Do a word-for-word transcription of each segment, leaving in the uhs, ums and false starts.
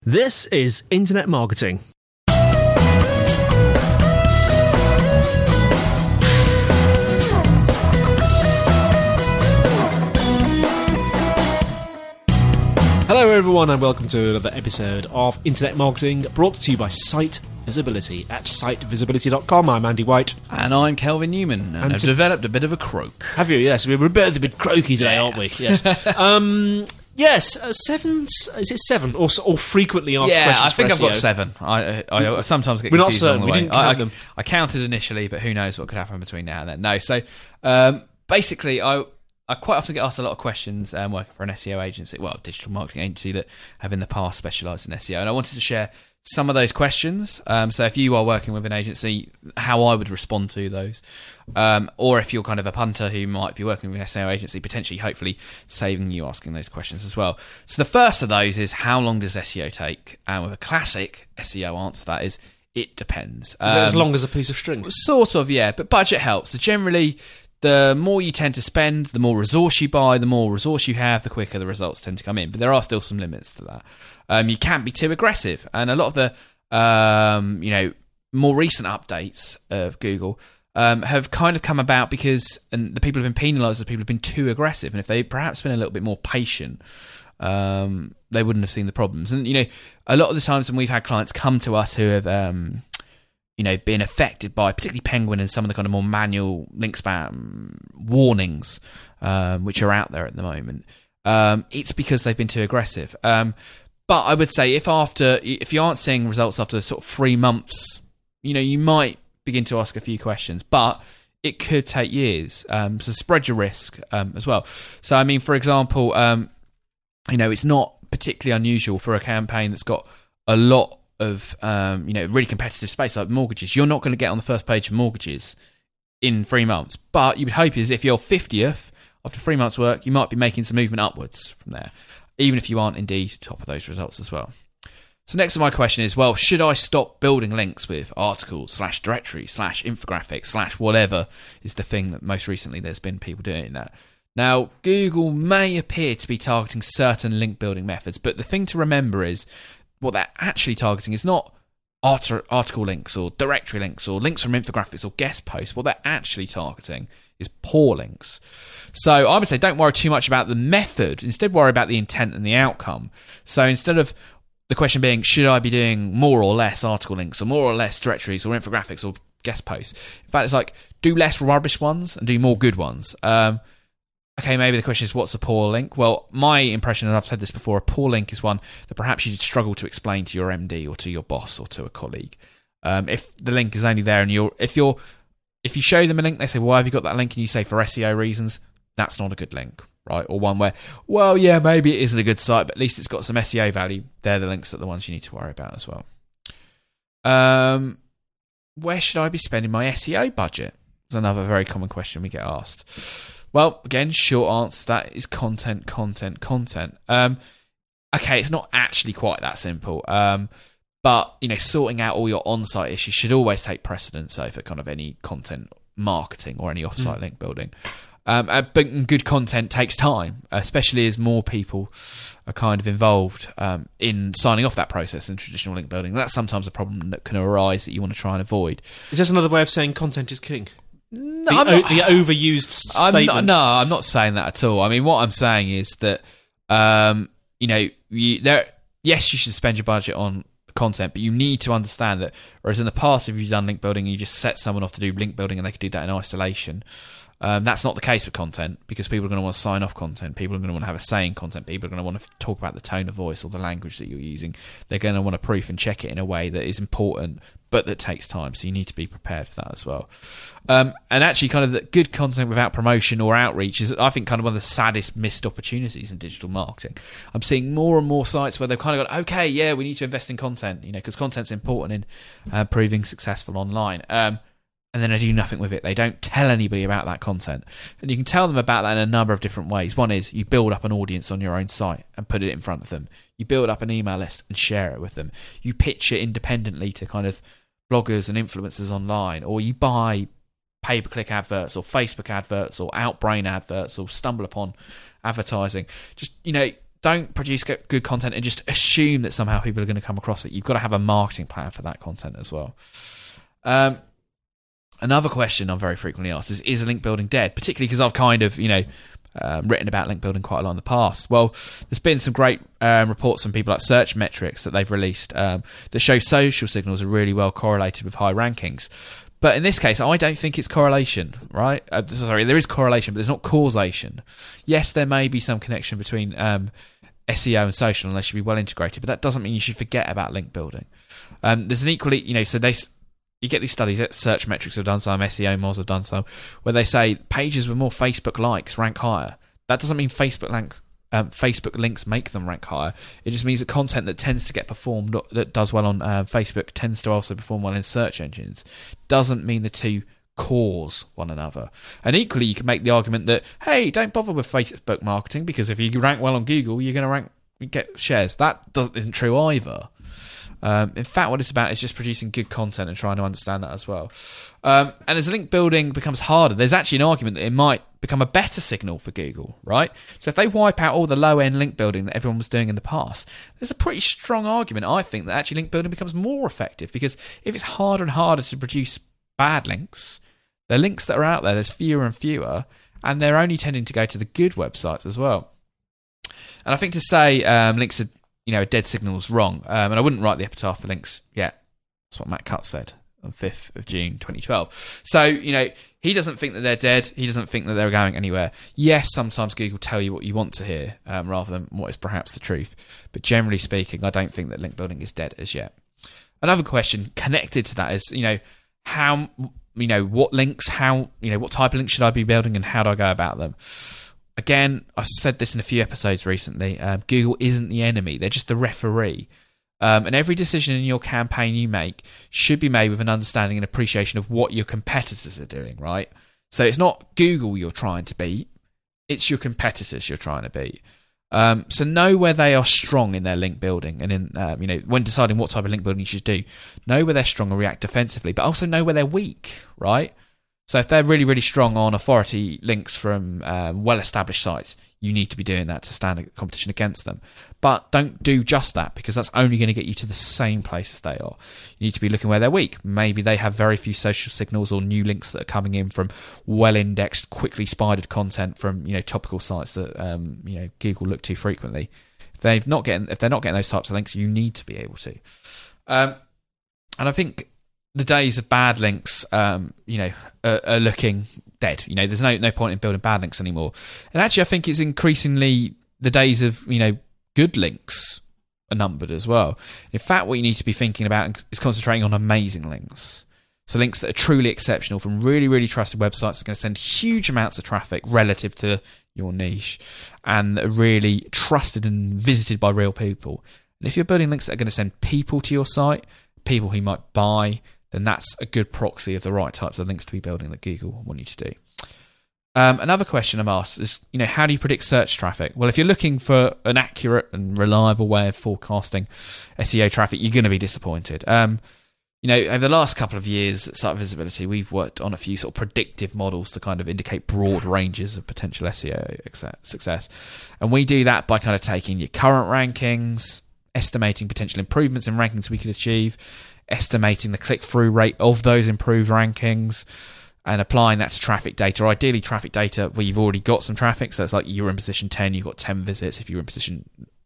This is Internet Marketing. Hello everyone and welcome to another episode of Internet Marketing, brought to you by Site Visibility at site visibility dot com. I'm Andy White. And I'm Kelvin Newman, and, and I've to- developed a bit of a croak. Have you? Yes, we're both a bit croaky today, yeah. aren't we? Yes. um... Yes, uh, seven. Is it seven or, or frequently asked yeah, questions? I think for I've S E O? got seven. I, I, I sometimes get We're confused not certain. along the We way. didn't count I, them. I counted initially, but who knows what could happen between now and then. No, so um, basically, I I quite often get asked a lot of questions um, working for an S E O agency, well, a digital marketing agency that have in the past specialised in S E O, and I wanted to share some of those questions. Um, so if you are working with an agency, how I would respond to those. Um, or if you're kind of a punter who might be working with an S E O agency, potentially, hopefully, saving you asking those questions as well. So the first of those is, how long does S E O take? And with a classic S E O answer to that is, it depends. Um, is it as long as a piece of string? Sort of, yeah, but budget helps. So generally, the more you tend to spend, the more resource you buy, the more resource you have, the quicker the results tend to come in. But there are still some limits to that. Um, you can't be too aggressive. And a lot of the, um, you know, more recent updates of Google um, have kind of come about because and the people have been penalised, the people have been too aggressive. And if they perhaps been a little bit more patient, um, they wouldn't have seen the problems. And, you know, a lot of the times when we've had clients come to us who have, um, you know, been affected by particularly Penguin and some of the kind of more manual link spam warnings, um, which are out there at the moment, um, it's because they've been too aggressive. Um, But I would say if after, if you aren't seeing results after sort of three months, you know, you might begin to ask a few questions, but it could take years. Um, so spread your risk um, as well. So, I mean, for example, um, you know, it's not particularly unusual for a campaign that's got a lot of, um, you know, really competitive space like mortgages. You're not going to get on the first page of mortgages in three months. But you would hope is if you're fiftieth after three months' work, you might be making some movement upwards from there, even if you aren't indeed top of those results as well. So next to my question is, well, should I stop building links with articles slash directory slash infographics slash whatever is the thing that most recently there's been people doing that. Now, Google may appear to be targeting certain link building methods, but the thing to remember is what they're actually targeting is not art- article links or directory links or links from infographics or guest posts. What they're actually targeting is poor links. So I would say don't worry too much about the method. Instead, worry about the intent and the outcome. So instead of the question being, should I be doing more or less article links or more or less directories or infographics or guest posts? In fact, it's like, do less rubbish ones and do more good ones. Um, okay, maybe the question is, what's a poor link? Well, my impression, and I've said this before, a poor link is one that perhaps you'd struggle to explain to your M D or to your boss or to a colleague. Um, if the link is only there and you're, if you're, if you show them a link, they say, well, why have you got that link? And you say, for S E O reasons, that's not a good link, right? Or one where, well, yeah, maybe it isn't a good site, but at least it's got some S E O value. They're the links that are the ones you need to worry about as well. Um, where should I be spending my S E O budget? Is another very common question we get asked. Well, again, short answer to that is content, content, content. Um, okay, it's not actually quite that simple. Um, but, you know, sorting out all your on-site issues should always take precedence over kind of any content marketing or any off-site mm. link building. Um, but good content takes time, especially as more people are kind of involved um, in signing off that process in traditional link building. That's sometimes a problem that can arise that you want to try and avoid. Is this another way of saying content is king? No, the, I'm not, o- the overused statement. I'm not, no, I'm not saying that at all. I mean, what I'm saying is that, um, you know, you, there. yes, you should spend your budget on content, but you need to understand that, whereas in the past, if you've done link building and you just set someone off to do link building and they could do that in isolation, Um, that's not the case with content, because people are going to want to sign off content. People are going to want to have a say in content. People are going to want to talk about the tone of voice or the language that you're using. They're going to want to proof and check it in a way that is important, but that takes time. So you need to be prepared for that as well. Um, and actually, kind of the good content without promotion or outreach is, I think, kind of one of the saddest missed opportunities in digital marketing. I'm seeing more and more sites where they've kind of gone, okay, yeah, we need to invest in content, you know, because content's important in uh, proving successful online. Um, And then they do nothing with it. They don't tell anybody about that content. And you can tell them about that in a number of different ways. One is you build up an audience on your own site and put it in front of them. You build up an email list and share it with them. You pitch it independently to kind of bloggers and influencers online. Or you buy pay-per-click adverts or Facebook adverts or Outbrain adverts or StumbleUpon advertising. Just, you know, don't produce good content and just assume that somehow people are going to come across it. You've got to have a marketing plan for that content as well. Um, another question I'm very frequently asked is, is link building dead? Particularly because I've kind of, you know, um, written about link building quite a lot in the past. Well, there's been some great um, reports from people like Searchmetrics that they've released um, that show social signals are really well correlated with high rankings. But in this case, I don't think it's correlation, right? Uh, sorry, there is correlation, but there's not causation. Yes, there may be some connection between um, S E O and social unless you be well integrated, but that doesn't mean you should forget about link building. Um, there's an equally, you know, so they, you get these studies, Searchmetrics have done some, S E O Moz have done some, where they say pages with more Facebook likes rank higher. That doesn't mean Facebook links, um, Facebook links make them rank higher. It just means that content that tends to get performed, that does well on uh, Facebook, tends to also perform well in search engines. Doesn't mean the two cause one another. And equally, you can make the argument that, hey, don't bother with Facebook marketing because if you rank well on Google, you're going to rank get shares. That doesn't, isn't true either. Um, in fact, what it's about is just producing good content and trying to understand that as well. Um, and as link building becomes harder, there's actually an argument that it might become a better signal for Google, right? So if they wipe out all the low-end link building that everyone was doing in the past, there's a pretty strong argument, I think, that actually link building becomes more effective because if it's harder and harder to produce bad links, the links that are out there, there's fewer and fewer, and they're only tending to go to the good websites as well. And I think to say um, links are, you know, a dead signal is wrong. Um, and I wouldn't write the epitaph for links yet. That's what Matt Cutts said on fifth of June twenty twelve. So, you know, he doesn't think that they're dead. He doesn't think that they're going anywhere. Yes, sometimes Google tell you what you want to hear um, rather than what is perhaps the truth. But generally speaking, I don't think that link building is dead as yet. Another question connected to that is, you know, how, you know, what links, how, you know, what type of links should I be building and how do I go about them? Again, I've said this in a few episodes recently. Um, Google isn't the enemy. They're just the referee. Um, and every decision in your campaign you make should be made with an understanding and appreciation of what your competitors are doing, right? So it's not Google you're trying to beat. It's your competitors you're trying to beat. Um, so know where they are strong in their link building and in, um, you know, when deciding what type of link building you should do, know where they're strong and react defensively, but also know where they're weak, right? So if they're really, really strong on authority links from um, well-established sites, you need to be doing that to stand a competition against them. But don't do just that because that's only going to get you to the same place as they are. You need to be looking where they're weak. Maybe they have very few social signals or new links that are coming in from well-indexed, quickly spidered content from, you know, topical sites that um, you know Google look to frequently. If they've not getting, if they're not getting those types of links, you need to be able to. Um, and I think the days of bad links, um, you know, are, are looking dead. You know, there's no no point in building bad links anymore. And actually, I think it's increasingly the days of, you know, good links are numbered as well. In fact, what you need to be thinking about is concentrating on amazing links. So links that are truly exceptional from really, really trusted websites that are going to send huge amounts of traffic relative to your niche and are really trusted and visited by real people. And if you're building links that are going to send people to your site, people who might buy, then that's a good proxy of the right types of links to be building that Google want you to do. Um, another question I'm asked is, you know, how do you predict search traffic? Well, if you're looking for an accurate and reliable way of forecasting S E O traffic, you're going to be disappointed. Um, you know, over the last couple of years at Site Visibility, we've worked on a few sort of predictive models to kind of indicate broad ranges of potential S E O success. And we do that by kind of taking your current rankings, estimating potential improvements in rankings we could achieve, estimating the click-through rate of those improved rankings, and applying that to traffic data, or ideally traffic data where you've already got some traffic. So it's like you're in position ten, you've got ten visits. If you're in position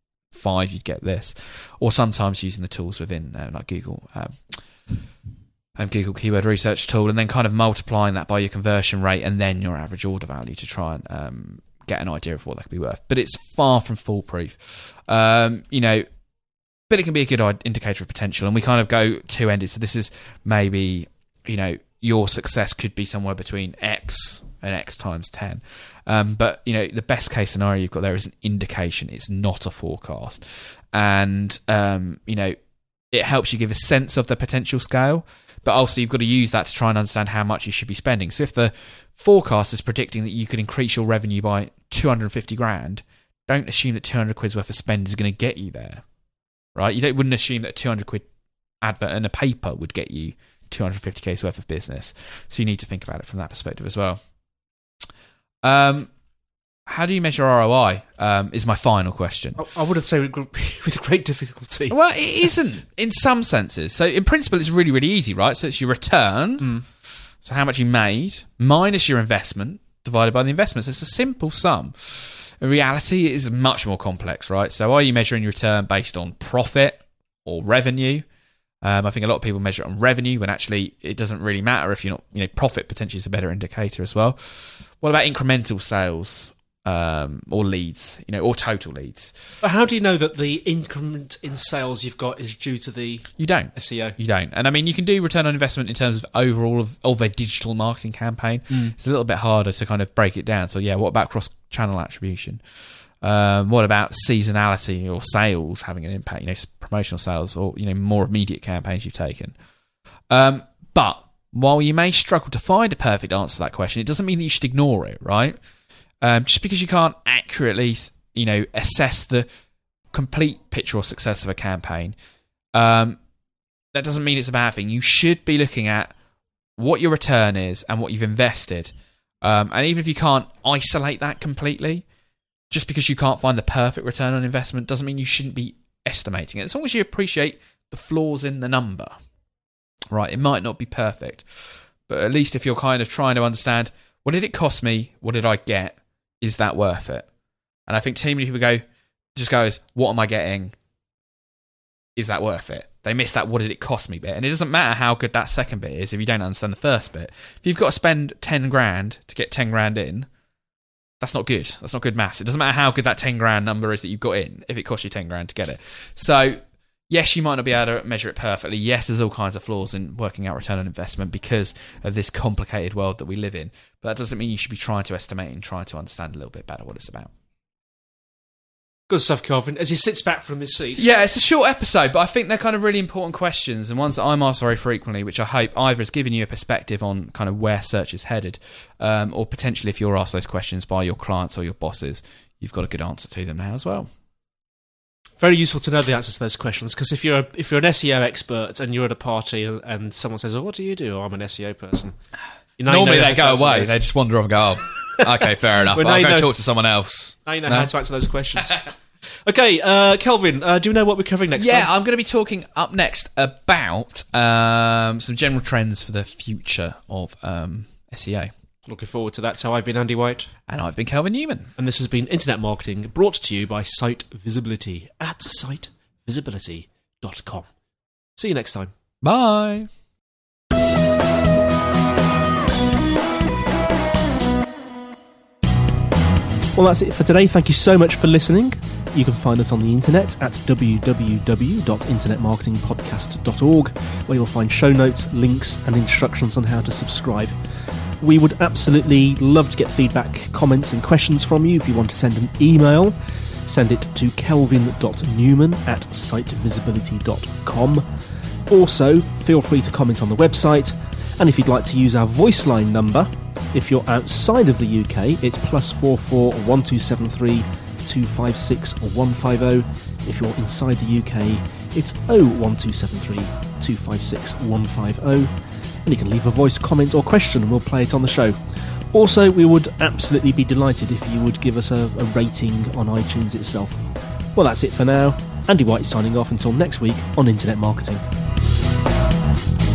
five, you'd get this. Or sometimes using the tools within uh, like Google, um, um, Google Keyword Research tool, and then kind of multiplying that by your conversion rate and then your average order value to try and um, get an idea of what that could be worth. But it's far from foolproof. Um, you know, but it can be a good indicator of potential, and we kind of go two-ended. So this is maybe, you know, your success could be somewhere between X and X times ten. Um, but, you know, the best case scenario you've got there is an indication. It's not a forecast. And, um, you know, it helps you give a sense of the potential scale, but also you've got to use that to try and understand how much you should be spending. So if the forecast is predicting that you could increase your revenue by two hundred fifty grand, don't assume that two hundred quid's worth of spend is going to get you there. Right, you don't, wouldn't assume that a two hundred quid advert in a paper would get you two hundred fifty k's worth of business. So you need to think about it from that perspective as well. Um, how do you measure R O I? Um, is my final question. I, I would have said with great difficulty. Well, it isn't in some senses. So in principle, it's really, really easy, right? So it's your return, mm. so how much you made, minus your investment, divided by the investment. So it's a simple sum. In reality, it is much more complex, right? So are you measuring your return based on profit or revenue? Um, I think a lot of people measure it on revenue when actually it doesn't really matter if you're not, you know, profit potentially is a better indicator as well. What about incremental sales um, or leads, you know, or total leads? But how do you know that the increment in sales you've got is due to the you don't S E O? You don't. And I mean, you can do return on investment in terms of overall of, of a digital marketing campaign. Mm. It's a little bit harder to kind of break it down. So yeah, what about cross-channel attribution? Um, what about seasonality or sales having an impact? You know, promotional sales or, you know, more immediate campaigns you've taken. Um, but while you may struggle to find a perfect answer to that question, it doesn't mean that you should ignore it, right? Um, just because you can't accurately, you know, assess the complete picture or success of a campaign, um, that doesn't mean it's a bad thing. You should be looking at what your return is and what you've invested. Um, and even if you can't isolate that completely, just because you can't find the perfect return on investment doesn't mean you shouldn't be estimating it. As long as you appreciate the flaws in the number, right? It might not be perfect, but at least if you're kind of trying to understand, what did it cost me? What did I get? Is that worth it? And I think too many people go, just goes, what am I getting? Is that worth it? They miss that what did it cost me bit. And it doesn't matter how good that second bit is if you don't understand the first bit. If you've got to spend ten grand to get ten grand in, that's not good. That's not good maths. It doesn't matter how good that ten grand number is that you've got in if it costs you ten grand to get it. So, yes, you might not be able to measure it perfectly. Yes, there's all kinds of flaws in working out return on investment because of this complicated world that we live in. But that doesn't mean you should be trying to estimate and trying to understand a little bit better what it's about. Good stuff, Kelvin, as he sits back from his seat. Yeah, it's a short episode, but I think they're kind of really important questions and ones that I'm asked very frequently, which I hope either has given you a perspective on kind of where search is headed, um, or potentially if you're asked those questions by your clients or your bosses, you've got a good answer to them now as well. Very useful to know the answers to those questions, because if you're a, if you're an S E O expert and you're at a party and someone says, "Oh, what do you do?" "Oh, I'm an S E O person." You know, Normally you know they go away. They just wander off and go, "Oh, okay, fair enough. well, I'll go know, talk to someone else." Now you know no? how to answer those questions. Okay, uh, Kelvin, uh, do you know what we're covering next yeah, time? I'm going to be talking up next about um, some general trends for the future of um, S E O. Looking forward to that. So I've been Andy White. And I've been Kelvin Newman. And this has been Internet Marketing, brought to you by Site Visibility at site visibility dot com. See you next time. Bye. Well, that's it for today. Thank you so much for listening. You can find us on the internet at w w w dot internet marketing podcast dot org, where you'll find show notes, links, and instructions on how to subscribe. We would absolutely love to get feedback, comments, and questions from you. If you want to send an email, send it to kelvin dot newman at site visibility dot com. Also, feel free to comment on the website. And if you'd like to use our voice line number, if you're outside of the U K, it's plus four four one two seven three two five six one five zero. If you're inside the U K, it's oh one two seven three two five six one five zero. And you can leave a voice comment or question and we'll play it on the show. Also, we would absolutely be delighted if you would give us a, a rating on iTunes itself. Well, that's it for now. Andy White signing off until next week on Internet Marketing.